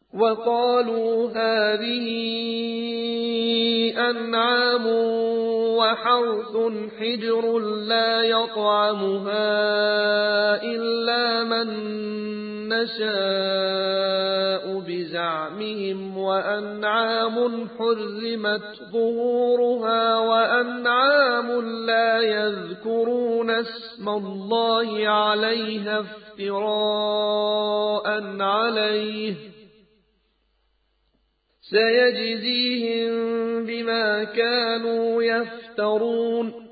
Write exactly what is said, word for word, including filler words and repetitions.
وقالوا هذه أنعام وحرث حجر لا يطعمها إلا من نشاء بزعمهم وأنعام حرمت ظهورها وأنعام لا يذكرون اسم الله عليها افتراء عليه سيجزيهم بما كانوا يفترون